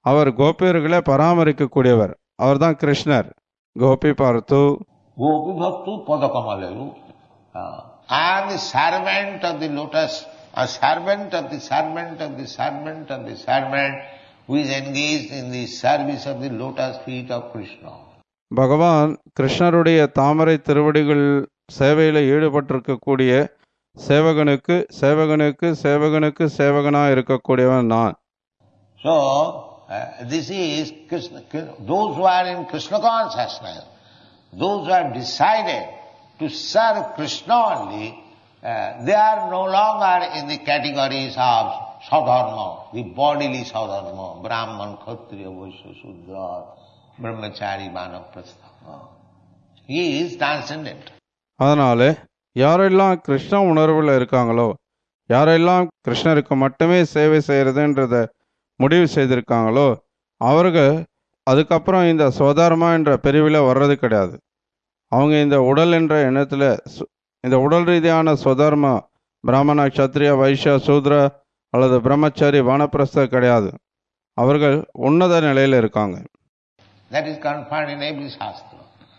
அவர் கோபியர்களை பராமரிக்கக்கூடியவர். அவர்தான் கிருஷ்ணர். கோபி பார்த்து Gopi Bhaktu Padakamalu, and the servant of the lotus, a servant of the servant of the servant of the servant who is engaged in the service of the lotus feet of Krishna. பகவான் கிருஷ்ணருடைய தாமரை திருவடிகள் சேவையில் ஈடுபட்டிருக்கக்கூடிய சேவகனுக்கு சேவகனுக்கு சேவகனுக்கு சேவகனாக இருக்கக்கூடியவன் நான். So, this is Krishna, those who are in Krishna consciousness, those who have decided to serve Krishna only, they are no longer in the categories of sadharma, the bodily sadharma, Brahman, Kshatriya, Vaishya, Shudra, Brahmachari, Vanaprastha. He is transcendent. அதனால யாரெல்லாம் கிருஷ்ண உணர்வில் இருக்காங்களோ, யாரெல்லாம் கிருஷ்ணருக்கு மட்டுமே சேவை செய்யறதுன்றத முடிவு செய்திருக்காங்களோ, அவர்கள் அதுக்கப்புறம் இந்த சுவதர்மா என்ற பிரிவில் வர்றது கிடையாது. அவங்க இந்த உடல் என்ற எண்ணத்தில் இந்த உடல் ரீதியான சுவதர்மா பிராமண, க்ஷத்ரியா, வைஷ்யா, சூத்ர அல்லது பிரம்மச்சாரி, வானப்பிரஸ்த கிடையாது. அவர்கள் உன்னத நிலையில் இருக்காங்க. That is confirmed in every Shastra.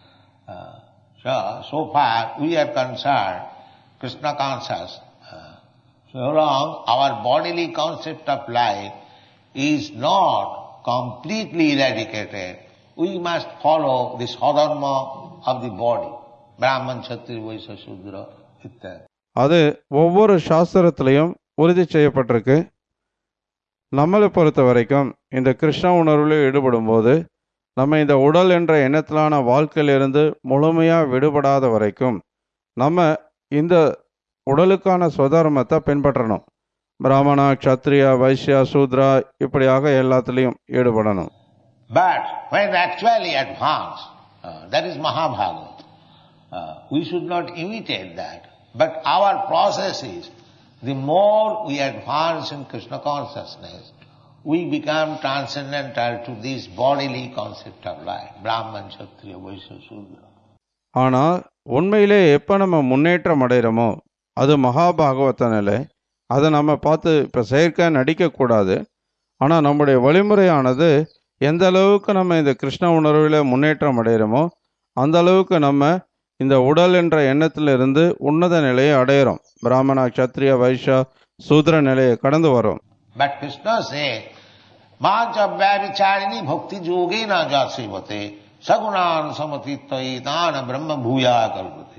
So far we are concerned, Krishna conscious. So long our bodily concept of life is not completely eradicated, we must follow the sadharma of the body, Brahman, Kshatriya, Vaishya, Shudra, etc. அது ஒவ்வொரு சாஸ்திரத்திலையும் உறுதி செய்யப்பட்டிருக்கு. நம்மளை பொறுத்த வரைக்கும் இந்த கிருஷ்ண உணர்வில் ஈடுபடும் போது நம்ம இந்த உடல் என்ற எண்ணத்திலான வாழ்க்கையிலிருந்து முழுமையாக விடுபடாத வரைக்கும் நம்ம இந்த உடலுக்கான சுதர்மத்தை பின்பற்றணும். பிராமணா, க்ஷத்ரியா, வைஷ்யா, சூத்ரா இப்படியாக எல்லாத்துலேயும் ஈடுபடணும். But when actually advanced, that is Mahabharata, we should not imitate that. But our process is, the more we advance in Krishna consciousness, we become transcendental to this bodily concept of life, Brahman, Kshatriya, Vaishya, Shudra. ஆனால் உண்மையிலே எப்போ நம்ம முன்னேற்றம் அடைகிறோமோ அது மகாபாகவத நிலை. அதை நம்ம பார்த்து இப்போ செயற்கை நடிக்கக்கூடாது. ஆனால் நம்முடைய வழிமுறையானது எந்த அளவுக்கு நம்ம இந்த கிருஷ்ண உணர்வில் முன்னேற்றம் அடைகிறோமோ அந்த அளவுக்கு நம்ம இந்த உடல் என்ற எண்ணத்திலிருந்து உன்னத நிலையை அடையிறோம். பிராமணா, க்ஷத்ரியா, வைஷ்யா, சூத்ர நிலையை கடந்து வரோம். But Krishna said, Mācabhyavicharini bhakti yogena jasivate sagunan samatitvaitana brahma bhuya kalpate.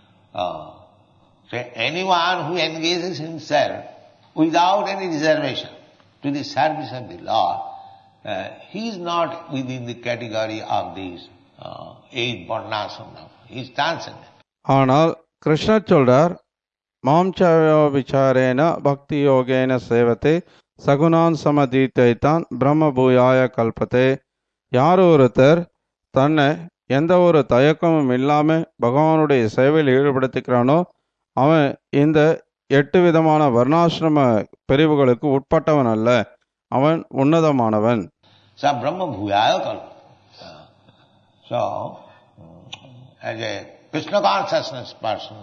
So anyone who engages himself without any reservation to the service of the Lord, he is not within the category of these 8 varnasana. He is transcendent. ஆனால் கிருஷ்ணர் சொல்றார், மாம்சாவிச்சாரேன பக்தி யோகேன சேவத்தை சகுணான் சமதீத்தைத்தான் பிரம்ம பூயாய கல்பத்தே. யார் ஒருத்தர் தன்னை எந்த ஒரு தயக்கமும் இல்லாமல் பகவானுடைய சேவையில் ஈடுபடுத்திக்கிறானோ அவன் இந்த 8 விதமான வர்ணாசிரம பிரிவுகளுக்கு உட்பட்டவன் அல்ல, அவன் உன்னதமானவன். So Brahma Bhuyaya Kalpa. So, as a Krishna consciousness person,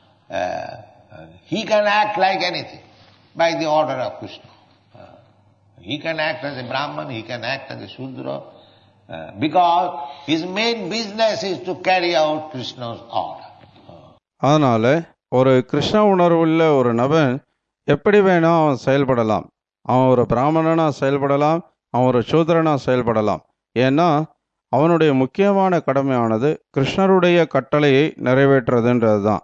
he can act like anything by the order of Krishna. He can act as a Brahman, he can act as a Shudra, because his main business is to carry out Krishna's order. அதனால ஒரு கிருஷ்ண உணர்வுள்ள ஒரு நபன் எப்படி வேணா அவன் செயல்படலாம். அவன் ஒரு பிராமணனா செயல்படலாம், அவன் ஒரு சூத்ரனா செயல்படலாம். ஏன்னா அவனுடைய முக்கியமான கடமையானது கிருஷ்ணருடைய கட்டளையை நிறைவேற்றுறதுன்றது தான்.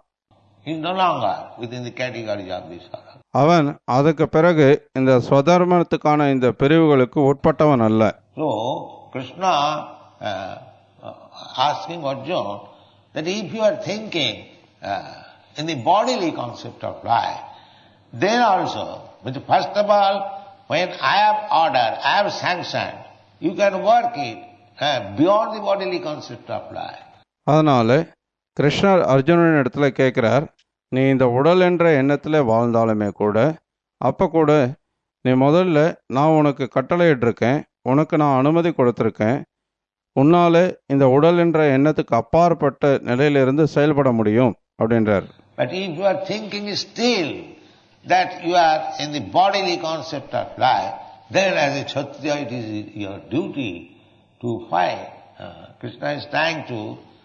அவன் அதுக்கு பிறகு இந்த ஸ்வதர்மத்துக்கான இந்த பிரிவுகளுக்கு உட்பட்டவன் அல்ல. So Krishna asking Arjuna that if you are thinking in the bodily concept of life, then also, but first of all, when I have ordered, I have sanctioned, you can work it beyond the bodily concept of life. அதனால கிருஷ்ணர் அர்ஜுனன் இடத்துல கேட்கிறார், நீ இந்த உடல் என்ற எண்ணத்தில் வாழ்ந்தாலுமே கூட அப்போ கூட நீ முதல்ல நான் உனக்கு கட்டளையிட்டிருக்கேன், உனக்கு நான் அனுமதி கொடுத்துருக்கேன், உன்னால இந்த உடல் என்ற எண்ணத்துக்கு அப்பாற்பட்ட நிலையிலிருந்து செயல்பட முடியும் அப்படின்றார். But if you are thinking still that you are in the bodily concept of life, then as a Kshatriya it is your duty to fight. Krishna is trying to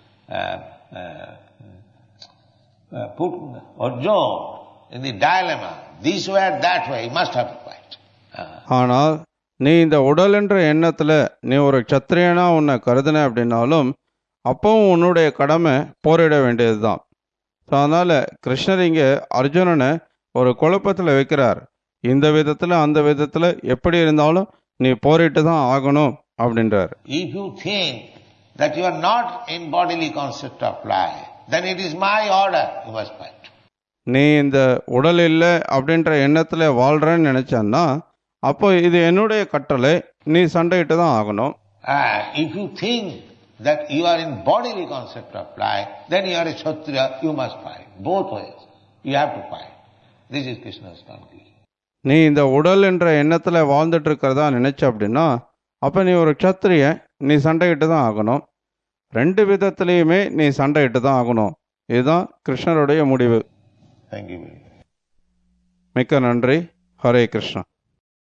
put Arjuna in the dilemma. This way or that way, you must have to fight. ஆனால் நீ இந்த உடல் என்ற எண்ணத்தில் நீ ஒரு சத்திரியனா உன்னை கருதுன அப்படின்னாலும் அப்பவும் உன்னுடைய கடமை போரிட வேண்டியது தான். ஸோ அதனால் கிருஷ்ணர் இங்கே அர்ஜுனனை ஒரு குழப்பத்தில் வைக்கிறார். இந்த விதத்தில் அந்த விதத்தில் எப்படி இருந்தாலும் நீ போரிட்டு தான் ஆகணும் அப்படின்றார். If you think that you are not in bodily concept of life, then it is my order, you must fight. நீ இந்த உடல் இல்லை அப்படின்ற எண்ணத்தில் வாழ்கிறேன்னு நினச்சான்னா அப்போ இது என்னுடைய கட்டளை, நீ சண்டையிட்டு தான் ஆகணும். If you think that you are in bodily concept of life, then you are a Kshatriya, you must fight. Both ways. You have to fight. This is Krishna's conclusion. நீ இந்த உடல் என்ற எண்ணத்தில் வாழ்ந்துட்டு இருக்கிறதா நினைச்ச அப்படின்னா அப்போ நீ ஒரு க்ஷத்ரிய, நீ சண்டையிட்டு தான் ஆகணும். ரெண்டு விதத்திலையுமே நீ சண்டையிட்டு தான் ஆகணும். இதுதான் கிருஷ்ணருடைய முடிவு. Thank you. மிக்க நன்றி. ஹரே கிருஷ்ணா.